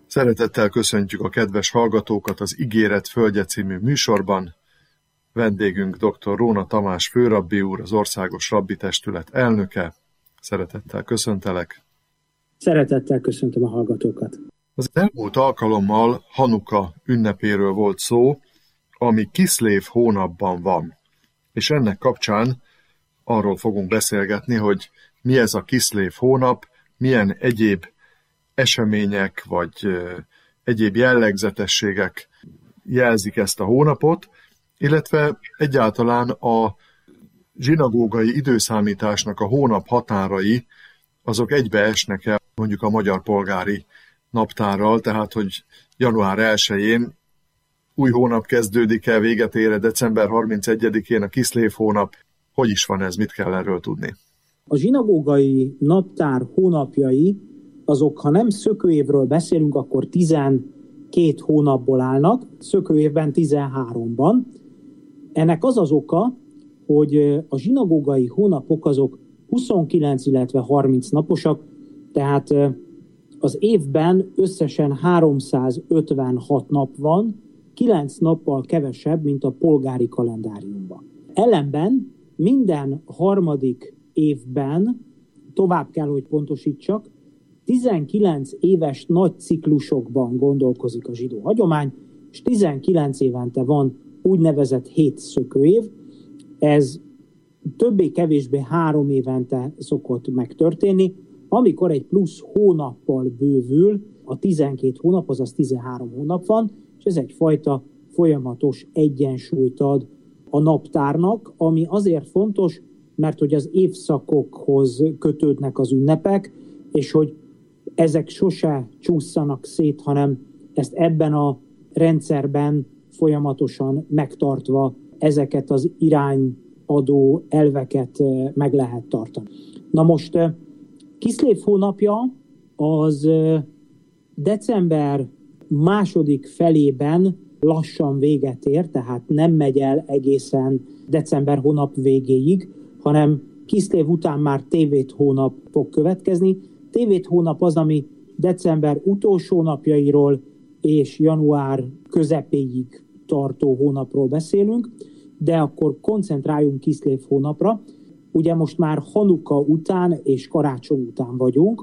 Szeretettel köszöntjük a kedves hallgatókat az Ígéret földje című műsorban. Vendégünk dr. Róna Tamás főrabbi úr, az Országos Rabbi Testület elnöke. Szeretettel köszöntelek. Szeretettel köszöntöm a hallgatókat. Az elmúlt alkalommal Hanuka ünnepéről volt szó, ami Kiszlév hónapban van. És ennek kapcsán arról fogunk beszélgetni, hogy mi ez a Kiszlév hónap, milyen egyéb események vagy egyéb jellegzetességek jelzik ezt a hónapot, illetve egyáltalán a zsinagógai időszámításnak a hónap határai, azok egybeesnek-e mondjuk a magyar polgári naptárral, tehát hogy január 1-én új hónap kezdődik-e, véget ér december 31-én a Kiszlév hónap. Hogy is van ez, mit kell erről tudni? A zsinagógai naptár hónapjai, azok, ha nem szökőévről beszélünk, akkor 12 hónapból állnak, szökőévben 13-ban. Ennek az az oka, hogy a zsinagógai hónapok azok 29, illetve 30 naposak, tehát az évben összesen 356 nap van, 9 nappal kevesebb, mint a polgári kalendáriumban. Ellenben minden harmadik évben, tovább kell, hogy pontosítsak, 19 éves nagy ciklusokban gondolkozik a zsidó hagyomány, és 19 évente van úgynevezett 7 szökőév. Ez többé-kevésbé 3 évente szokott megtörténni, amikor egy plusz hónappal bővül, a 12 hónap, azaz 13 hónap van, és ez egyfajta folyamatos egyensúlyt ad a naptárnak, ami azért fontos, mert hogy az évszakokhoz kötődnek az ünnepek, és hogy ezek sose csúszanak szét, hanem ezt ebben a rendszerben folyamatosan megtartva ezeket az irányadó elveket meg lehet tartani. Na most Kiszlév hónapja az december második felében lassan véget ér, tehát nem megy el egészen december hónap végéig, hanem Kiszlév után már Tévét hónap fog következni. Tévét hónap az, ami december utolsó napjairól és január közepéig tartó hónapról beszélünk, de akkor koncentráljunk Kiszlév hónapra. Ugye most már Hanuka után és karácsony után vagyunk,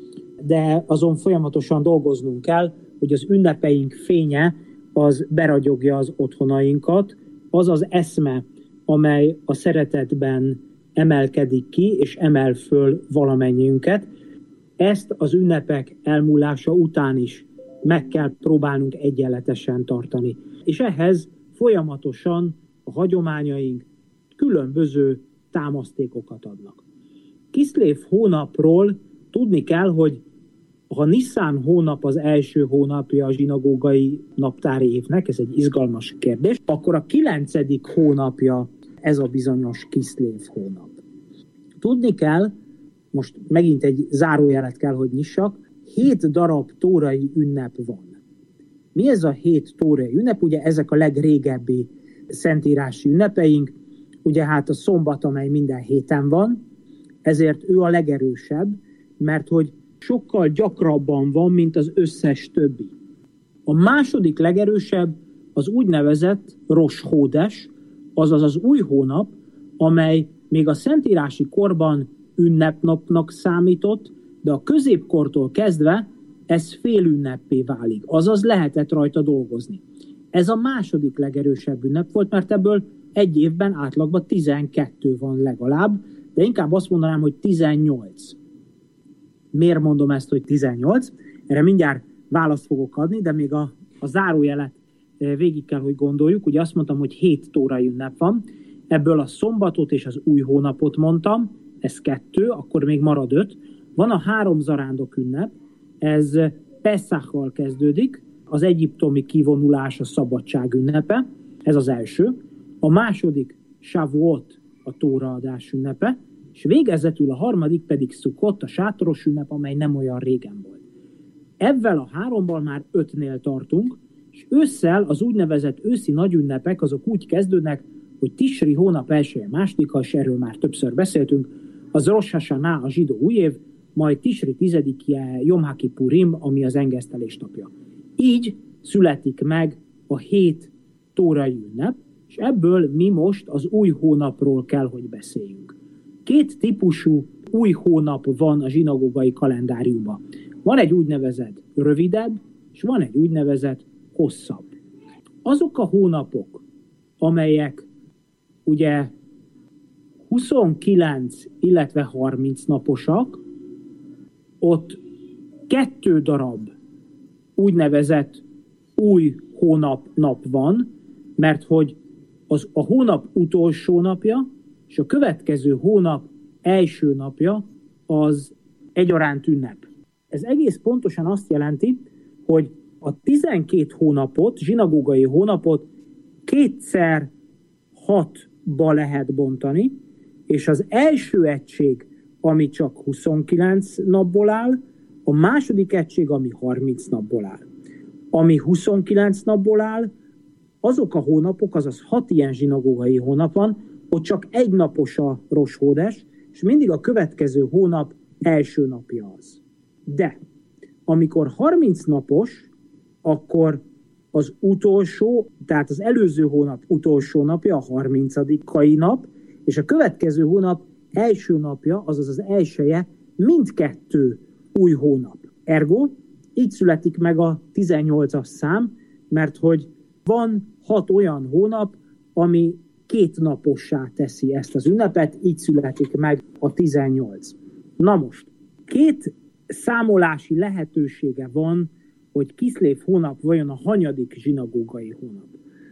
de azon folyamatosan dolgoznunk kell, hogy az ünnepeink fénye az beragyogja az otthonainkat, az az eszme, amely a szeretetben emelkedik ki és emel föl valamennyiünket. Ezt az ünnepek elmúlása után is meg kell próbálnunk egyenletesen tartani. És ehhez folyamatosan a hagyományaink különböző támasztékokat adnak. Kiszlév hónapról tudni kell, hogy ha Niszán hónap az első hónapja a zsinagógai naptári évnek, ez egy izgalmas kérdés, akkor a 9. hónapja ez a bizonyos Kiszlév hónap. Tudni kell, most megint egy zárójelet kell, hogy nyissak, 7 darab tórai ünnep van. Mi ez a 7 tórai ünnep? Ugye ezek a legrégebbi szentírási ünnepeink, ugye hát a szombat, amely minden héten van, ezért ő a legerősebb, mert hogy sokkal gyakrabban van, mint az összes többi. A második legerősebb az úgynevezett Rosh Hódes, azaz az új hónap, amely még a szentírási korban ünnepnapnak számított, de a középkortól kezdve ez félünneppé válik, azaz lehetett rajta dolgozni. Ez a második legerősebb ünnep volt, mert ebből egy évben átlagban 12 van legalább, de inkább azt mondanám, hogy 18. Miért mondom ezt, hogy 18? Erre mindjárt választ fogok adni, de még a zárójelet végig kell, hogy gondoljuk. Ugye azt mondtam, hogy 7 tórai ünnep van, ebből a szombatot és az új hónapot mondtam, ez 2, akkor még marad 5. Van a 3 zarándok ünnep, ez Peszachval kezdődik, az egyiptomi kivonulás, a szabadság ünnepe, ez az első. A második Shavuot, a tóraadás ünnepe, és végezetül a harmadik pedig Szukot, a sátoros ünnep, amely nem olyan régen volt. Ezzel a 3-val már 5-nél tartunk, és ősszel az úgynevezett őszi nagyünnepek azok úgy kezdődnek, hogy Tisri hónap 1-e, 2-a, és erről már többször beszéltünk, az Rosh Hashanah, a zsidó új év, majd Tisri 10-je Jom HaKippurim, ami az engesztelés napja. Így születik meg a 7 tórai ünnep, és ebből mi most az új hónapról kell, hogy beszéljünk. 2 típusú új hónap van a zsinagógai kalendáriumban. Van egy úgynevezett rövidebb, és van egy úgynevezett hosszabb. Azok a hónapok, amelyek ugye 29, illetve 30 naposak, ott 2 darab úgynevezett új nap van, mert hogy a hónap utolsó napja és a következő hónap első napja az egyaránt ünnep. Ez egész pontosan azt jelenti, hogy a 12 hónapot, zsinagógai hónapot 2x6-ba lehet bontani, és az első egység, ami csak 29 napból áll, a második egység, ami 30 napból áll. Ami 29 napból áll, azok a hónapok, azaz 6 ilyen zsinagógai hónap van, ott csak egy napos a Rosh Hodesh, és mindig a következő hónap első napja az. De amikor 30 napos, akkor az utolsó, tehát az előző hónap utolsó napja, a 30. nap, és a következő hónap első napja, azaz az elsője, mindkettő új hónap. Ergo, így születik meg a 18-as szám, mert hogy van 6 olyan hónap, ami 2 napossá teszi ezt az ünnepet, így születik meg a 18. Na most, 2 számolási lehetősége van, hogy Kiszlév hónap vajon a hanyadik zsinagógai hónap.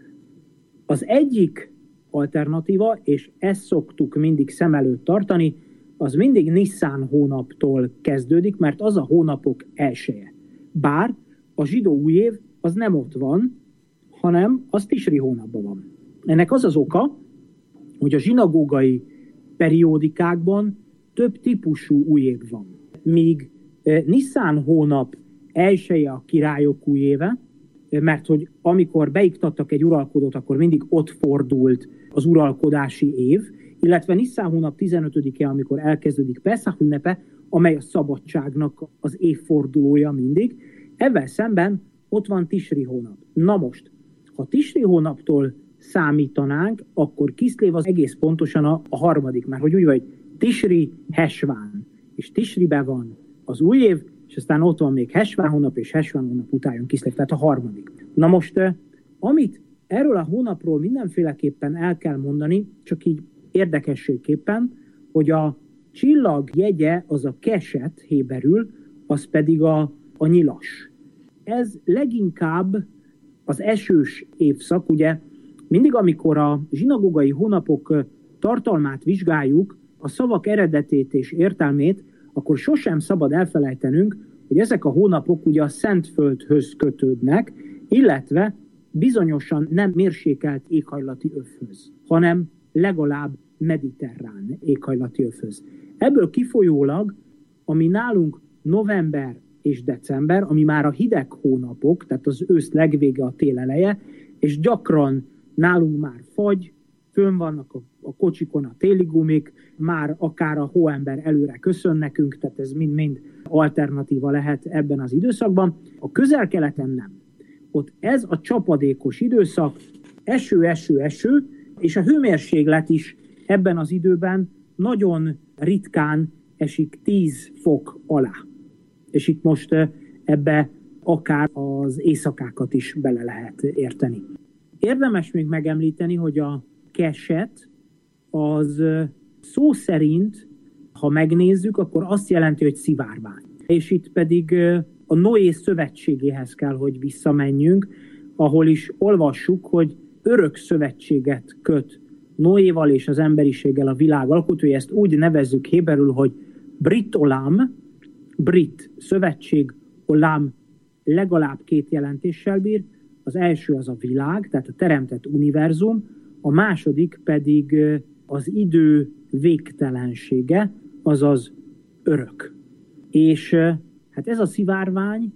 Az egyik alternatíva, és ezt szoktuk mindig szem előtt tartani, az mindig Niszán hónaptól kezdődik, mert az a hónapok elsője. Bár a zsidó új év az nem ott van, hanem az Tisri hónapban van. Ennek az az oka, hogy a zsinagógai periódikákban több típusú új év van. Míg Niszán hónap elsője a királyok új éve, mert hogy amikor beiktattak egy uralkodót, akkor mindig ott fordult az uralkodási év, illetve Niszán hónap 15-e, amikor elkezdődik Peszach ünnepe, amely a szabadságnak az évfordulója mindig. Ezzel szemben ott van Tisri hónap. Na most, ha Tisri hónaptól számítanánk, akkor Kiszlév az egész pontosan a harmadik, mert hogy úgy vagy Tisri Hesván, és Tisriben van az új év, és aztán ott van még Hesván hónap, és Hesván hónap után jön Kiszlév, tehát a harmadik. Na most, amit erről a hónapról mindenféleképpen el kell mondani, csak így érdekességképpen, hogy a csillag jegye az a keset héberül, az pedig a nyilas. Ez leginkább az esős évszak, ugye mindig, amikor a zsinagógai hónapok tartalmát vizsgáljuk, a szavak eredetét és értelmét, akkor sosem szabad elfelejtenünk, hogy ezek a hónapok ugye a Szentföldhöz kötődnek, illetve bizonyosan nem mérsékelt éghajlati övhöz, hanem legalább mediterrán éghajlati övhöz. Ebből kifolyólag, ami nálunk november és december, ami már a hideg hónapok, tehát az ősz legvége, a tél eleje, és gyakran nálunk már fagy, fönn vannak a kocsikon a téli gumik, már akár a hóember előre köszön nekünk, tehát ez mind-mind alternatíva lehet ebben az időszakban. A közel-keleten nem. Ott ez a csapadékos időszak, eső, és a hőmérséklet is ebben az időben nagyon ritkán esik 10 fok alá. És itt most ebbe akár az éjszakákat is bele lehet érteni. Érdemes még megemlíteni, hogy a keset az szó szerint, ha megnézzük, akkor azt jelenti, hogy szivárvány. És itt pedig a Noé szövetségéhez kell, hogy visszamenjünk, ahol is olvassuk, hogy örök szövetséget köt Noéval és az emberiséggel a világ alkotója. Ezt úgy nevezzük héberül, hogy Brit Olam, Brit szövetség, Olam legalább 2 jelentéssel bír. Az első az a világ, tehát a teremtett univerzum, a második pedig az idő végtelensége, azaz örök. És hát ez a szivárvány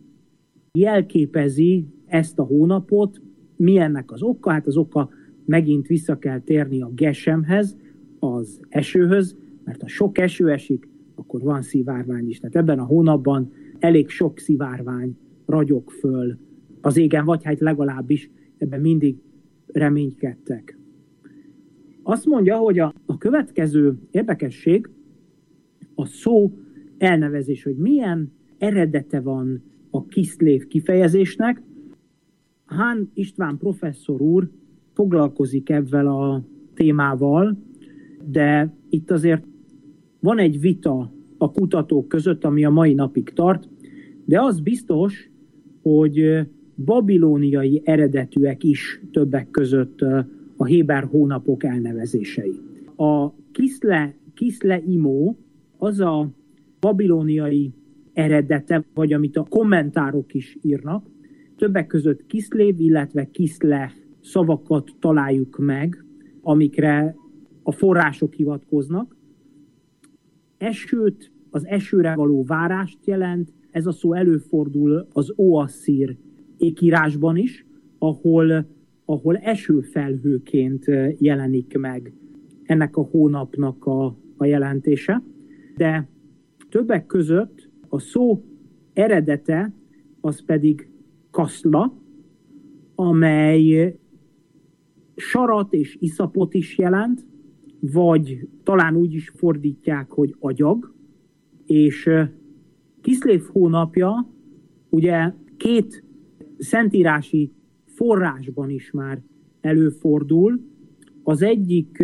jelképezi ezt a hónapot. Mi ennek az oka? Hát az oka megint vissza kell térni a Gesemhez, az esőhöz, mert ha sok eső esik, a akkor van szivárvány is. Tehát ebben a hónapban elég sok szivárvány ragyog föl az égen, vagy hát legalábbis ebben mindig reménykedtek. Azt mondja, hogy a következő érdekesség a szó elnevezés, hogy milyen eredete van a Kiszlév kifejezésnek. Hán István professzor úr foglalkozik ezzel a témával, de itt azért van egy vita a kutatók között, ami a mai napig tart, de az biztos, hogy babilóniai eredetűek is többek között a héber hónapok elnevezései. A Kiszle Imó az a babilóniai eredete, vagy amit a kommentárok is írnak. Többek között Kiszlév, illetve Kiszle szavakat találjuk meg, amikre a források hivatkoznak. Esőt, az esőre való várást jelent, ez a szó előfordul az óasszír ékírásban is, ahol esőfelhőként jelenik meg ennek a hónapnak a jelentése. De többek között a szó eredete az pedig kaszla, amely sarat és iszapot is jelent, vagy talán úgy is fordítják, hogy agyag, és Kiszlév hónapja ugye 2 szentírási forrásban is már előfordul. Az egyik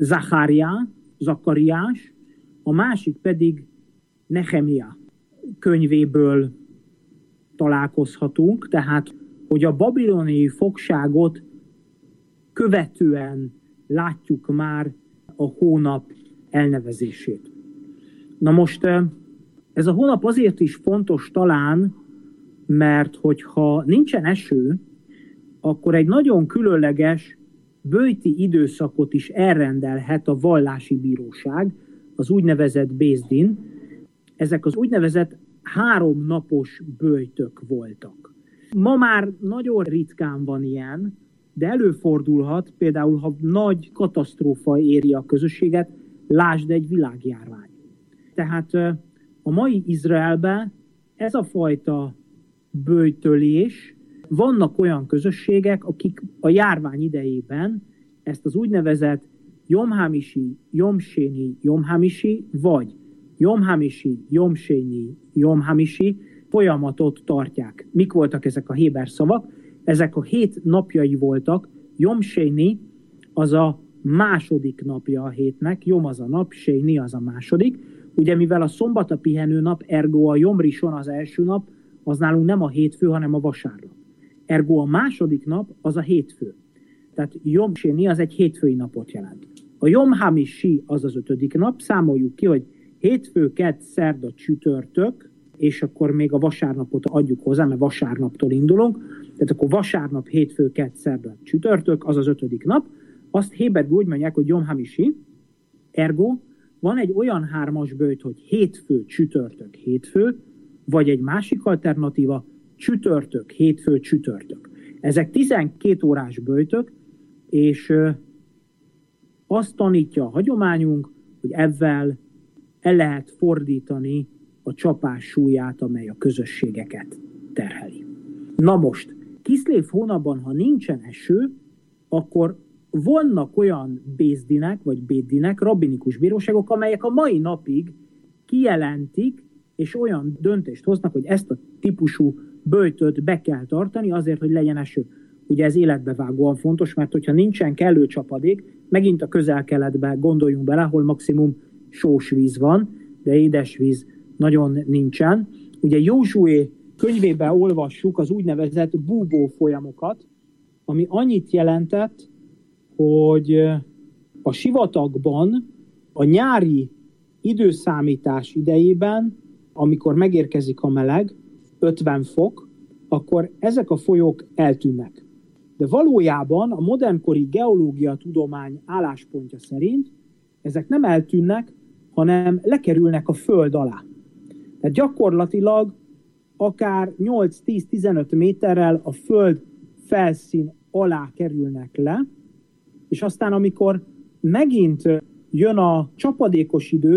Zakariás, a másik pedig Nehemia könyvéből találkozhatunk, tehát hogy a babiloniai fogságot követően látjuk már a hónap elnevezését. Na most ez a hónap azért is fontos talán, mert hogyha nincsen eső, akkor egy nagyon különleges böjti időszakot is elrendelhet a vallási bíróság, az úgynevezett Bézdin. Ezek az úgynevezett 3 napos böjtök voltak. Ma már nagyon ritkán van ilyen, de előfordulhat, például ha nagy katasztrófa éri a közösséget, lásd egy világjárvány. Tehát a mai Izraelben ez a fajta böjtölés, vannak olyan közösségek, akik a járvány idejében ezt az úgynevezett Jom Hamisi, Jom Séni, Jom Hamisi, vagy Jom Hamisi, Jom Séni, Jom Hamisi folyamatot tartják. Mik voltak ezek a héber szavak? Ezek a 7 napjai voltak. Jom Séni az a második napja a hétnek, Jom az a nap, Séni az a második. Ugye mivel a szombat a pihenő nap, ergo a Jom Rison az első nap, az nálunk nem a hétfő, hanem a vasárnap. Ergo a második nap az a hétfő. Tehát Jom Séni az egy hétfői napot jelent. A Jom Hamisi az az 5. nap, számoljuk ki, hogy hétfő, kedd, szerda, csütörtök, és akkor még a vasárnapot adjuk hozzá, mert vasárnaptól indulunk. Tehát akkor vasárnap, hétfő, kedd, szerda, csütörtök, az az 5. nap. Azt héberül úgy mondják, hogy Jom Hamisi, ergo van egy olyan 3-as böjt, hogy hétfő, csütörtök, hétfő, vagy egy másik alternatíva, csütörtök, hétfő, csütörtök. Ezek 12 órás böjtök, és azt tanítja a hagyományunk, hogy ezzel el lehet fordítani a csapás súlyát, amely a közösségeket terheli. Na most, Kiszlév hónapban, ha nincsen eső, akkor vannak olyan bézdinek, vagy bédinek, rabbinikus bíróságok, amelyek a mai napig kijelentik, és olyan döntést hoznak, hogy ezt a típusú böjtöt be kell tartani azért, hogy legyen eső. Ugye ez életbevágóan fontos, mert hogyha nincsen kellő csapadék, megint a közel-keletbe gondoljunk bele, ahol maximum sós víz van, de édes víz nagyon nincsen. Ugye Józsué könyvében olvassuk az úgynevezett búbó folyamokat, ami annyit jelentett, hogy a sivatagban a nyári időszámítás idejében, amikor megérkezik a meleg, 50 fok, akkor ezek a folyók eltűnnek. De valójában a modernkori geológia tudomány álláspontja szerint ezek nem eltűnnek, hanem lekerülnek a föld alá. Tehát gyakorlatilag akár 8-10-15 méterrel a föld felszín alá kerülnek le, és aztán amikor megint jön a csapadékos idő,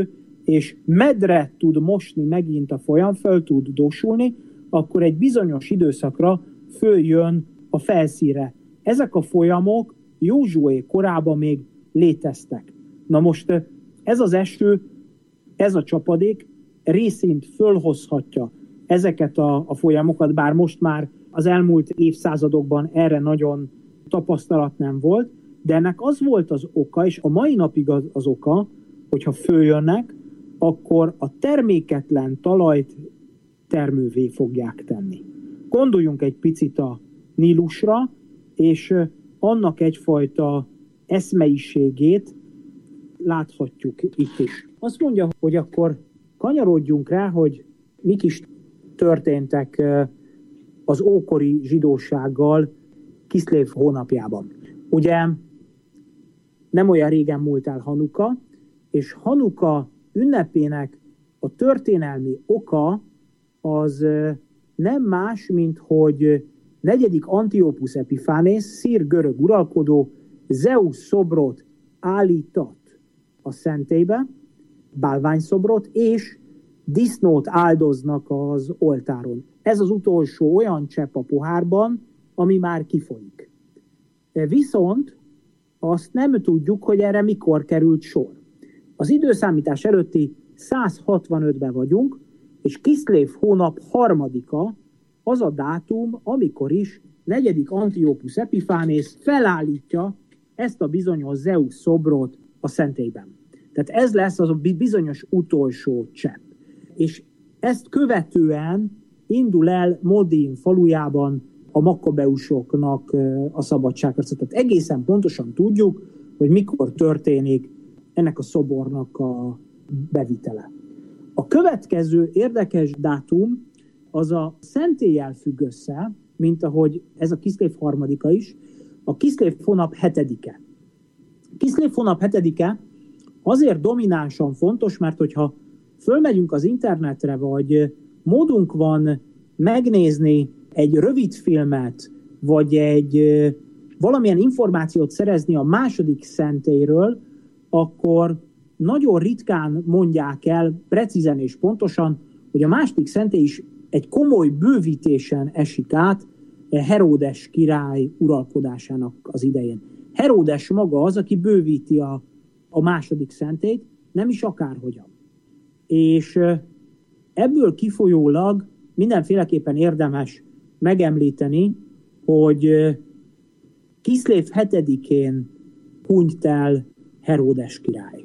és medre tud mosni megint a folyam, föl tud dósulni, akkor egy bizonyos időszakra följön a felszínre. Ezek a folyamok Józsué korában még léteztek. Na most ez az eső, ez a csapadék részint fölhozhatja ezeket a folyamokat, bár most már az elmúlt évszázadokban erre nagyon tapasztalat nem volt, de ennek az volt az oka, és a mai napig az oka, hogyha följönnek, akkor a terméketlen talajt termővé fogják tenni. Gondoljunk egy picit a Nílusra, és annak egyfajta eszmeiségét láthatjuk itt is. Azt mondja, hogy akkor kanyarodjunk rá, hogy mik is történtek az ókori zsidósággal Kiszlév hónapjában. Ugye nem olyan régen múlt el Hanuka, és Hanuka ünnepének a történelmi oka az nem más, mint hogy 4. Antiopusz Epifánész, szír görög uralkodó Zeusz szobrot állított a szentélybe, bálványszobrot, és disznót áldoznak az oltáron. Ez az utolsó olyan csepp a pohárban, ami már kifolyik. Viszont azt nem tudjuk, hogy erre mikor került sor. Az időszámítás előtti 165-ben vagyunk, és Kiszlév hónap 3-a az a dátum, amikor is 4. Antiopusz Epifánész felállítja ezt a bizonyos Zeusz szobrot a szentélyben. Tehát ez lesz az a bizonyos utolsó csepp. És ezt követően indul el Modin falujában a makkabeusoknak a szabadságharca. Tehát egészen pontosan tudjuk, hogy mikor történik ennek a szobornak a bevitele. A következő érdekes dátum az a szentéllyel függ össze, mint ahogy ez a Kiszlév 3-a is, a Kiszlév hónap 7-e. Kiszlév hónap 7-e azért dominánsan fontos, mert hogyha fölmegyünk az internetre, vagy módunk van megnézni egy rövid filmet, vagy valamilyen információt szerezni a második szentélyről, akkor nagyon ritkán mondják el precízen és pontosan, hogy a második szentély is egy komoly bővítésen esik át Heródes király uralkodásának az idején. Heródes maga az, aki bővíti a második szentélyt, nem is akárhogyan. És ebből kifolyólag mindenféleképpen érdemes megemlíteni, hogy Kiszlév 7-én hunyt el Heródes király.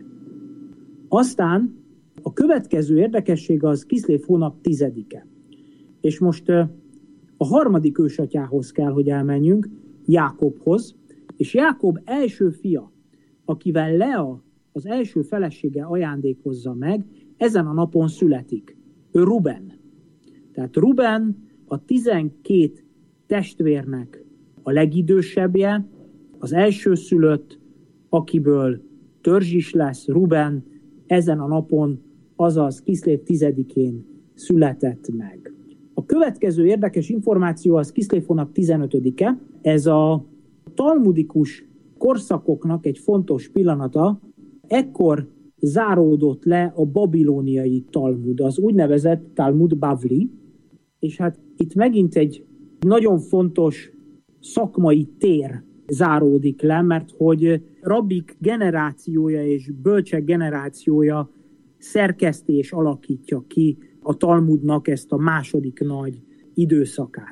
Aztán a következő érdekesség az Kiszlév hónap 10-e. És most a 3. ősatyához kell, hogy elmenjünk, Jákobhoz, és Jákob első fia, akivel Lea az első felesége ajándékozza meg, ezen a napon születik. Ő Ruben. Tehát Ruben a 12 testvérnek a legidősebbje, az elsőszülött, akiből törzs is lesz, Ruben, ezen a napon, azaz Kiszlév 10-én született meg. A következő érdekes információ az Kiszlév hónap 15-e. Ez a talmudikus korszakoknak egy fontos pillanata. Ekkor záródott le a babilóniai Talmud, az úgynevezett Talmud Bavli, és hát itt megint egy nagyon fontos szakmai tér záródik le, mert hogy rabbik generációja és bölcsek generációja szerkeszti és alakítja ki a Talmudnak ezt a második nagy időszakát.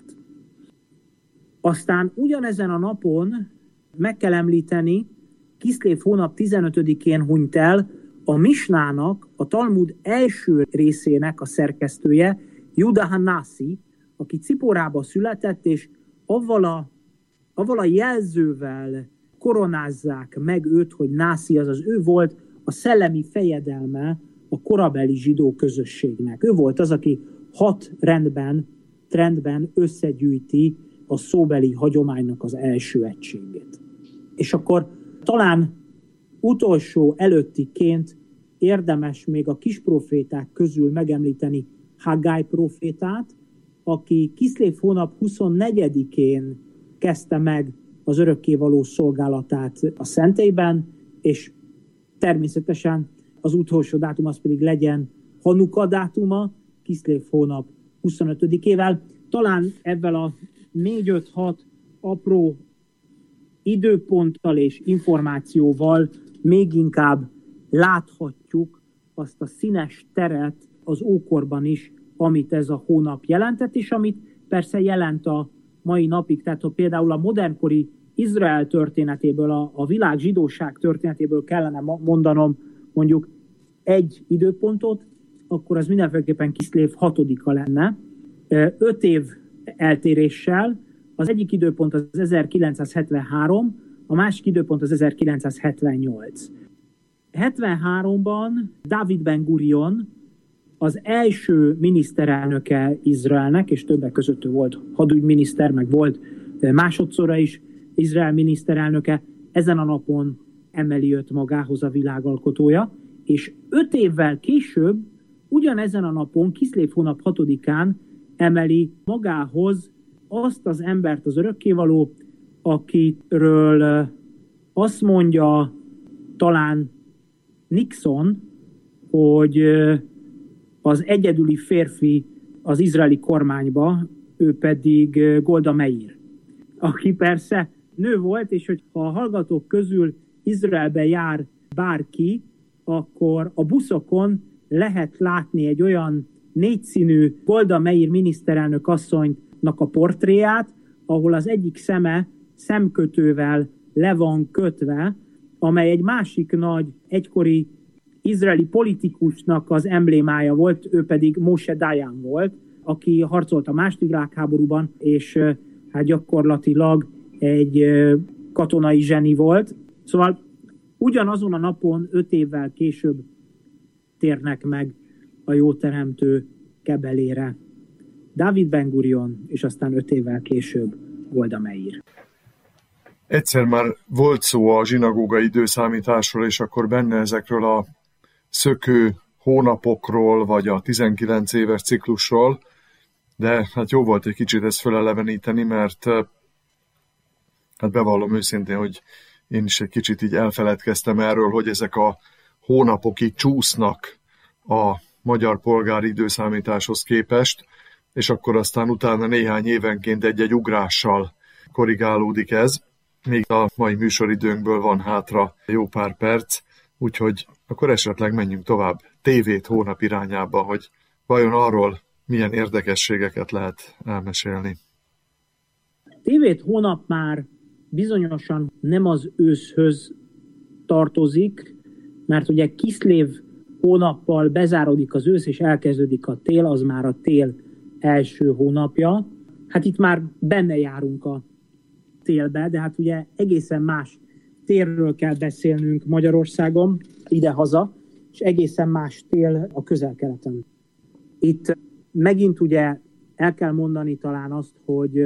Aztán ugyanezen a napon meg kell említeni, Kiszlév hónap 15-én hunyt el a Misnának, a Talmud első részének a szerkesztője, Juda Hanászi, aki Ciporába született, és avval a jelzővel koronázzák meg őt, hogy Nászi, azaz ő volt a szellemi fejedelme a korabeli zsidó közösségnek. Ő volt az, aki 6 trendben összegyűjti a szóbeli hagyománynak az első egységét. És akkor talán utolsó előttiként érdemes még a kisproféták közül megemlíteni Haggai profétát, aki Kiszlév hónap 24-én kezdte meg az örökkévaló szolgálatát a szentélyben, és természetesen az utolsó dátum az pedig legyen Hanuka dátuma, Kiszlév hónap 25-ével. Talán ebben a 4-5-6 apró időponttal és információval még inkább láthatjuk azt a színes teret az ókorban is, amit ez a hónap jelentett, és amit persze jelent a mai napig. Tehát ha például a modernkori Izrael történetéből, a világ zsidóság történetéből kellene mondanom mondjuk egy időpontot, akkor az mindenféleképpen Kiszlév 6-a lenne. 5 év eltéréssel, az egyik időpont az 1973, a másik időpont az 1978. 73-ban David Ben-Gurion az első miniszterelnöke Izraelnek, és többek között ő volt hadügyminiszter, meg volt másodszorra is Izrael miniszterelnöke, ezen a napon emeli őt magához a világalkotója, és 5 évvel később, ugyanezen a napon, Kiszlév hónap 6-án emeli magához azt az embert, az örökkévaló, akiről azt mondja talán Nixon, hogy az egyedüli férfi az izraeli kormányba, ő pedig Golda Meir, aki persze nő volt, és hogyha a hallgatók közül Izraelbe jár bárki, akkor a buszokon lehet látni egy olyan 4-színű Golda Meir miniszterelnök asszonynak a portréját, ahol az egyik szeme szemkötővel le van kötve, amely egy másik nagy egykori izraeli politikusnak az emblémája volt, ő pedig Moshe Dayan volt, aki harcolt a második világháborúban, és hát gyakorlatilag egy katonai zseni volt. Szóval ugyanazon a napon 5 évvel később térnek meg a jóteremtő kebelére David Ben-Gurion, és aztán 5 évvel később Golda Meir. Egyszer már volt szó a zsinagógai időszámításról, és akkor benne ezekről a szökő hónapokról, vagy a 19 éves ciklusról, de hát jó volt egy kicsit ezt feleleveníteni, mert hát bevallom őszintén, hogy én is egy kicsit így elfeledkeztem erről, hogy ezek a hónapok így csúsznak a magyar polgári időszámításhoz képest, és akkor aztán utána néhány évenként egy-egy ugrással korrigálódik ez. Még a mai műsoridőnkből van hátra jó pár perc, úgyhogy akkor esetleg menjünk tovább tévét hónap irányába, hogy vajon arról milyen érdekességeket lehet elmesélni. Tévét hónap már bizonyosan nem az őszhöz tartozik, mert ugye Kiszlév hónappal bezárodik az ősz, és elkezdődik a tél, az már a tél első hónapja. Hát itt már benne járunk a télbe, de hát ugye egészen más térről kell beszélnünk Magyarországon, idehaza, és egészen más tél a Közel-Keleten. Itt megint ugye el kell mondani talán azt, hogy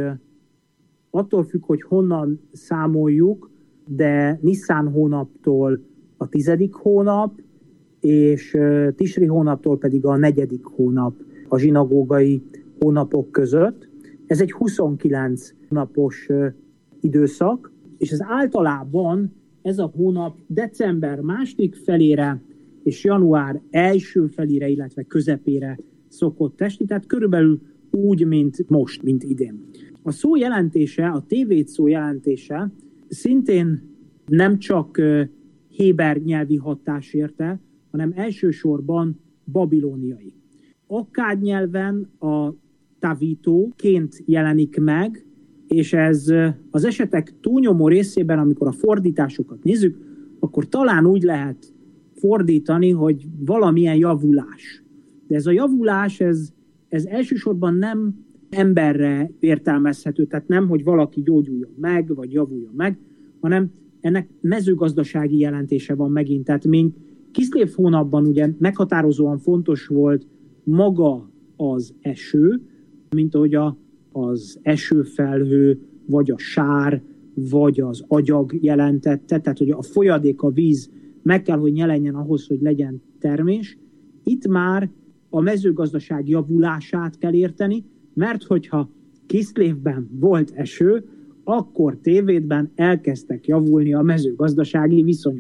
attól függ, hogy honnan számoljuk, de Niszán hónaptól a 10. hónap, és Tisri hónaptól pedig a 4. hónap a zsinagógai hónapok között. Ez egy 29 napos időszak, és ez általában ez a hónap december második felére és január első felére, illetve közepére szokott esni, tehát körülbelül úgy, mint most, mint idén. A szó jelentése, a tévét szó jelentése szintén nem csak héber nyelvi hatás érte, hanem elsősorban babilóniai. Akkád nyelven a tavítóként jelenik meg, és ez az esetek túlnyomó részében, amikor a fordításokat nézzük, akkor talán úgy lehet fordítani, hogy valamilyen javulás. De ez a javulás, ez elsősorban nem emberre értelmezhető, tehát nem, hogy valaki gyógyuljon meg, vagy javuljon meg, hanem ennek mezőgazdasági jelentése van megint. Tehát még Kiszlév hónapban ugye meghatározóan fontos volt maga az eső, mint ahogy az esőfelhő, vagy a sár, vagy az agyag jelentette, tehát hogy a folyadék, a víz meg kell, hogy jelenjen ahhoz, hogy legyen termés. Itt már a mezőgazdaság javulását kell érteni, mert hogyha Kiszlévben volt eső, akkor Tévétben elkezdtek javulni a mezőgazdasági viszonyok.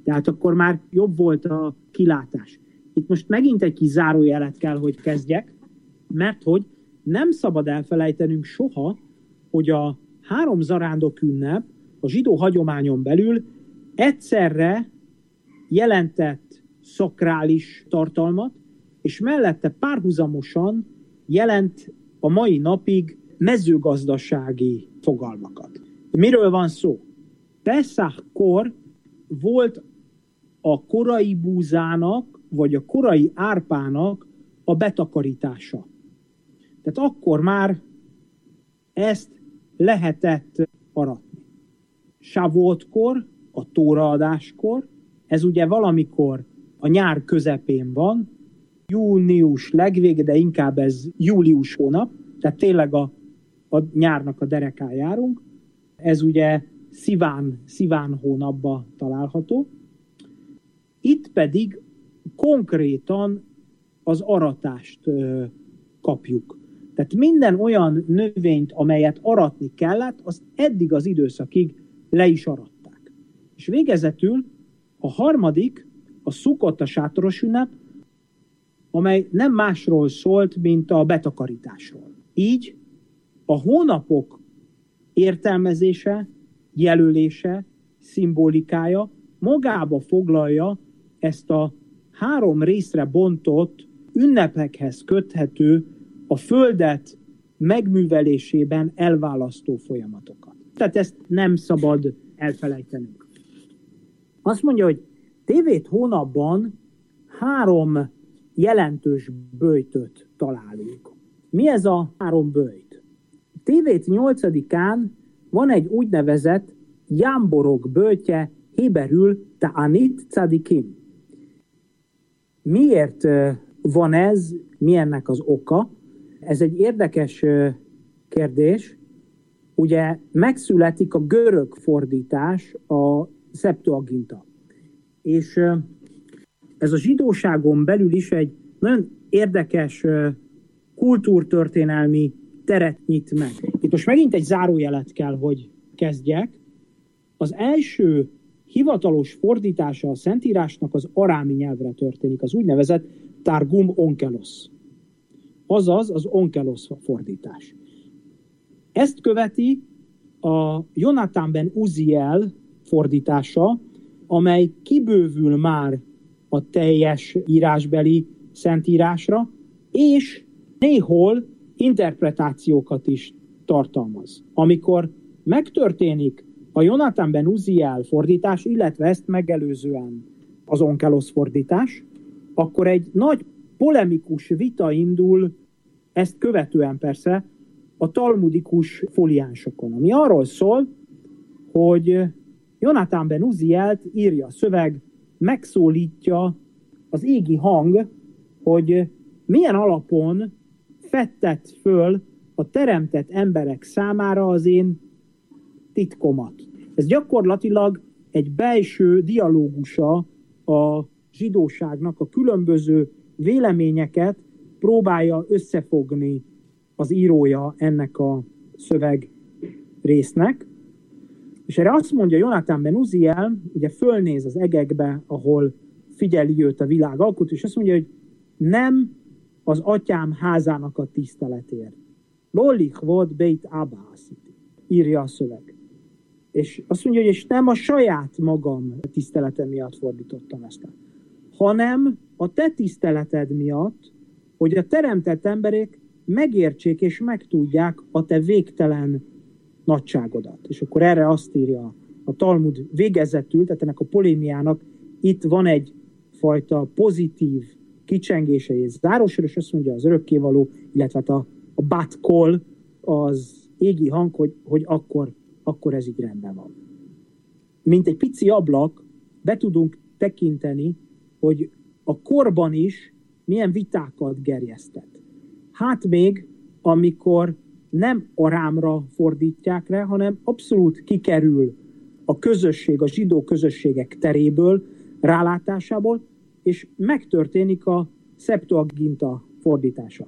Tehát akkor már jobb volt a kilátás. Itt most megint egy kis zárójelet kell, hogy kezdjek, mert hogy nem szabad elfelejtenünk soha, hogy a 3 zarándok ünnep a zsidó hagyományon belül egyszerre jelentett szakrális tartalmat, és mellette párhuzamosan jelent a mai napig mezőgazdasági fogalmakat. Miről van szó? Peszákkor volt a korai búzának, vagy a korai árpának a betakarítása. Tehát akkor már ezt lehetett aratni. Sávotkor, a tóraadáskor, ez ugye valamikor a nyár közepén van, június legvége, de inkább ez július hónap, tehát tényleg a nyárnak a derekán járunk. Ez ugye Sziván hónapban található. Itt pedig konkrétan az aratást kapjuk. Tehát minden olyan növényt, amelyet aratni kellett, azt eddig az időszakig le is aratták. És végezetül a harmadik, a Szukkot, a sátoros ünnep, amely nem másról szólt, mint a betakarításról. Így a hónapok értelmezése, jelölése, szimbolikája magába foglalja ezt a 3 részre bontott, ünnepekhez köthető, a földet megművelésében elválasztó folyamatokat. Tehát ezt nem szabad elfelejtenünk. Azt mondja, hogy Tévét hónapban 3 jelentős böjtöt találunk. Mi ez a 3 böjt? Tévét 8-án van egy úgynevezett jámborok böjtje, héberül Ta'anit Tzadikim. Miért van ez? Mi ennek az oka? Ez egy érdekes kérdés. Ugye megszületik a görög fordítás, a Septuaginta. És ez a zsidóságon belül is egy nagyon érdekes kultúrtörténelmi teret nyit meg. Itt most megint egy zárójelet kell, hogy kezdjek. Az első hivatalos fordítása a Szentírásnak az arámi nyelvre történik, az úgynevezett Targum Onkelos. Azaz az Onkelos fordítás. Ezt követi a Jonathan ben Uziel fordítása, amely kibővül már a teljes írásbeli Szentírásra, és néhol interpretációkat is tartalmaz. Amikor megtörténik a Jonathan ben Uziel fordítás, illetve ezt megelőzően az Onkelos fordítás, akkor egy nagy polemikus vita indul, ezt követően persze a talmudikus foliánsokon, ami arról szól, hogy Jonathan ben Uzielt írja a szöveg, megszólítja az égi hang, hogy milyen alapon fettett föl a teremtett emberek számára az én titkomat. Ez gyakorlatilag egy belső dialógusa a zsidóságnak, a különböző véleményeket próbálja összefogni az írója ennek a szöveg résznek. És erre azt mondja Jonathan ben Uziel, ugye fölnéz az egekbe, ahol figyeli őt a világ alkotó, és azt mondja, hogy nem az atyám házának a tiszteletért. Lolich volt Beit Abba, írja a szöveg. És azt mondja, hogy és nem a saját magam tisztelete miatt fordítottam ezt, hanem a te tiszteleted miatt, hogy a teremtett emberek megértsék és megtudják a te végtelen nagyságodat. És akkor erre azt írja a Talmud végezetül, tehát ennek a polémiának itt van egyfajta pozitív kicsengése és zárosra, és azt mondja az örökkévaló, illetve a bat kol, az égi hang, hogy akkor ez így rendben van. Mint egy pici ablak, be tudunk tekinteni, hogy a korban is milyen vitákat gerjesztett. Hát még, amikor nem arámra fordítják le, hanem abszolút kikerül a közösség, a zsidó közösségek teréből, rálátásából, és megtörténik a Septuaginta fordítása.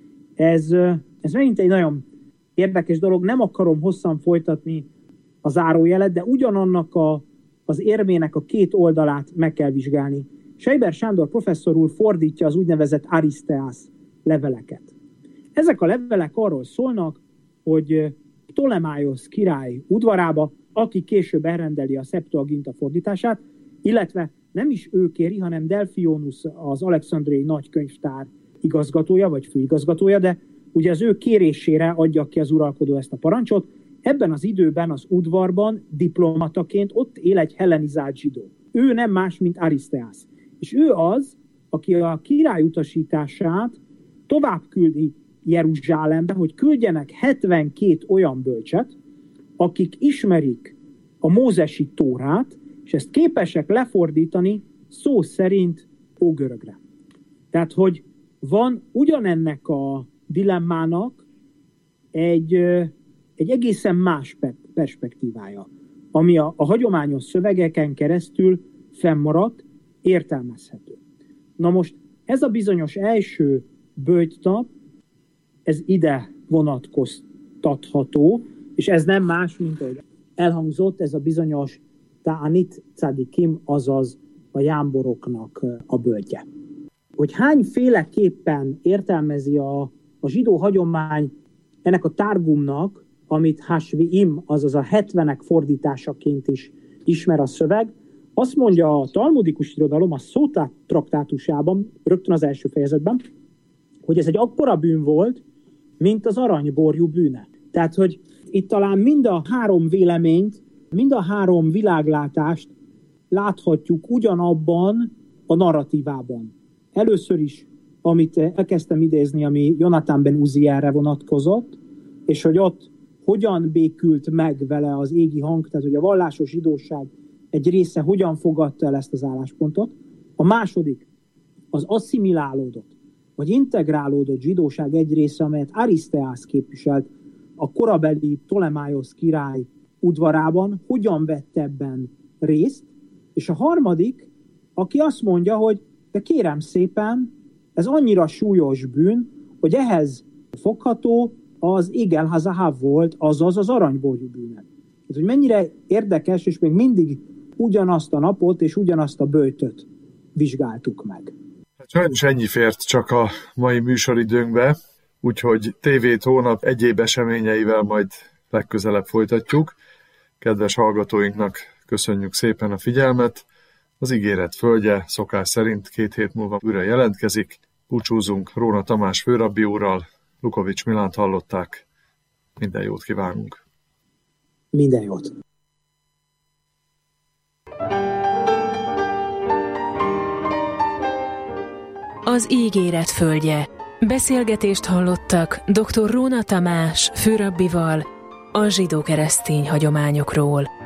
Ez megint egy nagyon érdekes dolog, nem akarom hosszan folytatni a zárójelet, de ugyanannak a az érmének a két oldalát meg kell vizsgálni. Seiber Sándor professzor úr fordítja az úgynevezett Ariszteász leveleket. Ezek a levelek arról szólnak, hogy Ptolemaiosz király udvarába, aki később elrendeli a Septuaginta fordítását, illetve nem is ő kéri, hanem Delphionusz, az alexandriai nagykönyvtár igazgatója, vagy főigazgatója, de ugye az ő kérésére adja ki az uralkodó ezt a parancsot. Ebben az időben az udvarban diplomataként ott él egy hellenizált zsidó. Ő nem más, mint Ariszteász. És ő az, aki a király utasítását tovább küldi Jeruzsálembe, hogy küldjenek 72 olyan bölcset, akik ismerik a mózesi tórát, és ezt képesek lefordítani szó szerint ógörögre. Tehát, hogy van ugyanennek a dilemmának egy egészen más perspektívája, ami a hagyományos szövegeken keresztül fennmaradt, értelmezhető. Na most ez a bizonyos első böjtnap, ez ide vonatkoztatható, és ez nem más, mint ahogy elhangzott, ez a bizonyos Ta'anit Tzadikim, azaz a jámboroknak a bölgye. Hogy hányféleképpen értelmezi a zsidó hagyomány ennek a Targumnak, amit Hashviim, azaz a 70-ek fordításaként is ismer a szöveg, azt mondja a talmudikus irodalom a Szótá traktátusában, rögtön az első fejezetben, hogy ez egy akkora bűn volt, mint az aranyborjú bűne. Tehát, hogy itt talán mind a három véleményt, mind a három világlátást láthatjuk ugyanabban a narratívában. Először is, amit elkezdtem idézni, ami Jonathan ben Uzielre vonatkozott, és hogy ott hogyan békült meg vele az égi hang, tehát hogy a vallásos zsidóság egy része hogyan fogadta el ezt az álláspontot. A második, az asszimilálódott, vagy integrálódott zsidóság egy része, amelyet Ariszteász képviselt a korabeli Ptolemaiosz király udvarában, hogyan vett ebben részt. És a harmadik, aki azt mondja, hogy de kérem szépen, ez annyira súlyos bűn, hogy ehhez fogható az Igel Hazahav volt, azaz az aranyborjú bűnet. Ez, hogy mennyire érdekes, és még mindig ugyanazt a napot és ugyanazt a böjtöt vizsgáltuk meg. Sajnos ennyi fért csak a mai műsoridőnkbe, úgyhogy TV Hónap egyéb eseményeivel majd legközelebb folytatjuk. Kedves hallgatóinknak köszönjük szépen a figyelmet. Az ígéret földje szokás szerint 2 hét múlva újra jelentkezik. Búcsúzunk Róna Tamás főrabbi úrral, Lukovics Milánt hallották. Minden jót kívánunk! Minden jót! Az ígéret földje. Beszélgetést hallottak dr. Róna Tamás főrabbival a zsidó-keresztény hagyományokról.